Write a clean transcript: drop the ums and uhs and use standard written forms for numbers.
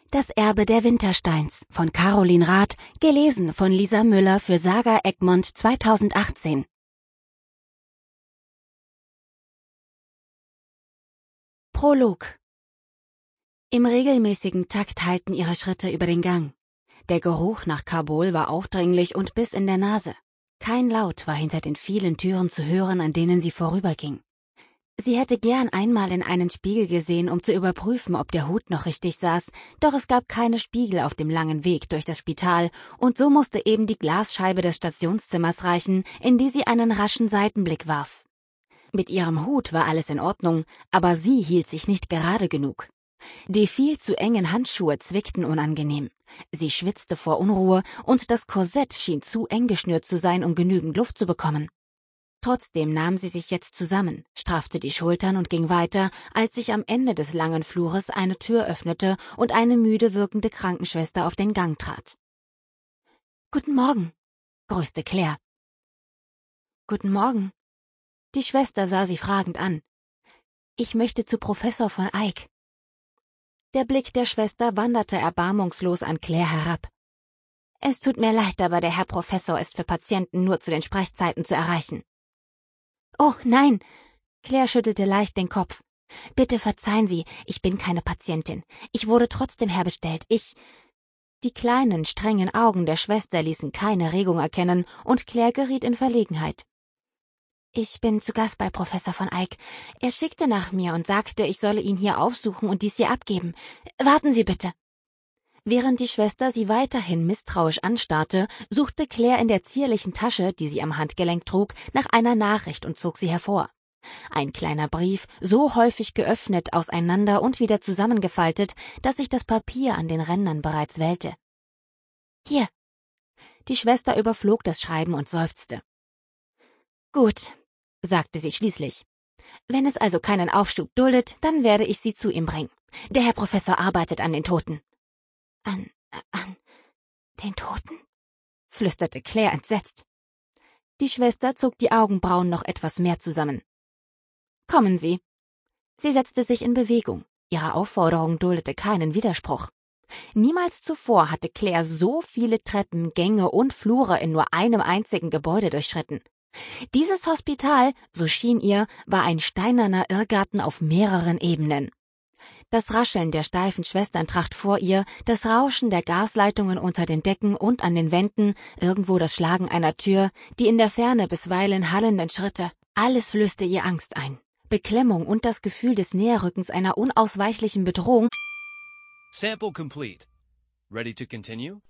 Das Erbe der Wintersteins von Caroline Rath, gelesen von Lisa Müller für Saga Egmont 2018. Prolog. Im regelmäßigen Takt hallten ihre Schritte über den Gang. Der Geruch nach Kabul war aufdringlich und biss in der Nase. Kein Laut war hinter den vielen Türen zu hören, an denen sie vorüberging. Sie hätte gern einmal in einen Spiegel gesehen, um zu überprüfen, ob der Hut noch richtig saß, doch es gab keine Spiegel auf dem langen Weg durch das Spital, und so musste eben die Glasscheibe des Stationszimmers reichen, in die sie einen raschen Seitenblick warf. Mit ihrem Hut war alles in Ordnung, aber sie hielt sich nicht gerade genug. Die viel zu engen Handschuhe zwickten unangenehm. Sie schwitzte vor Unruhe, und das Korsett schien zu eng geschnürt zu sein, um genügend Luft zu bekommen. Trotzdem nahm sie sich jetzt zusammen, straffte die Schultern und ging weiter, als sich am Ende des langen Flures eine Tür öffnete und eine müde wirkende Krankenschwester auf den Gang trat. »Guten Morgen«, grüßte Claire. »Guten Morgen.« Die Schwester sah sie fragend an. »Ich möchte zu Professor von Eyck.« Der Blick der Schwester wanderte erbarmungslos an Claire herab. »Es tut mir leid, aber der Herr Professor ist für Patienten nur zu den Sprechzeiten zu erreichen.« »Oh, nein«, Claire schüttelte leicht den Kopf. »Bitte verzeihen Sie, ich bin keine Patientin. Ich wurde trotzdem herbestellt. Die kleinen, strengen Augen der Schwester ließen keine Regung erkennen, und Claire geriet in Verlegenheit. »Ich bin zu Gast bei Professor von Eyck. Er schickte nach mir und sagte, ich solle ihn hier aufsuchen und dies hier abgeben. Warten Sie bitte.« Während die Schwester sie weiterhin misstrauisch anstarrte, suchte Claire in der zierlichen Tasche, die sie am Handgelenk trug, nach einer Nachricht und zog sie hervor. Ein kleiner Brief, so häufig geöffnet, auseinander und wieder zusammengefaltet, dass sich das Papier an den Rändern bereits wellte. »Hier.« Die Schwester überflog das Schreiben und seufzte. »Gut«, sagte sie schließlich. »Wenn es also keinen Aufschub duldet, dann werde ich Sie zu ihm bringen. Der Herr Professor arbeitet an den Toten.« »An den Toten?« flüsterte Claire entsetzt. Die Schwester zog die Augenbrauen noch etwas mehr zusammen. »Kommen Sie.« Sie setzte sich in Bewegung. Ihre Aufforderung duldete keinen Widerspruch. Niemals zuvor hatte Claire so viele Treppen, Gänge und Flure in nur einem einzigen Gebäude durchschritten. Dieses Hospital, so schien ihr, war ein steinerner Irrgarten auf mehreren Ebenen. Das Rascheln der steifen Schwesterntracht vor ihr, das Rauschen der Gasleitungen unter den Decken und an den Wänden, irgendwo das Schlagen einer Tür, die in der Ferne bisweilen hallenden Schritte, alles flößte ihr Angst ein. Beklemmung und das Gefühl des Näherrückens einer unausweichlichen Bedrohung. Sample complete. Ready to continue?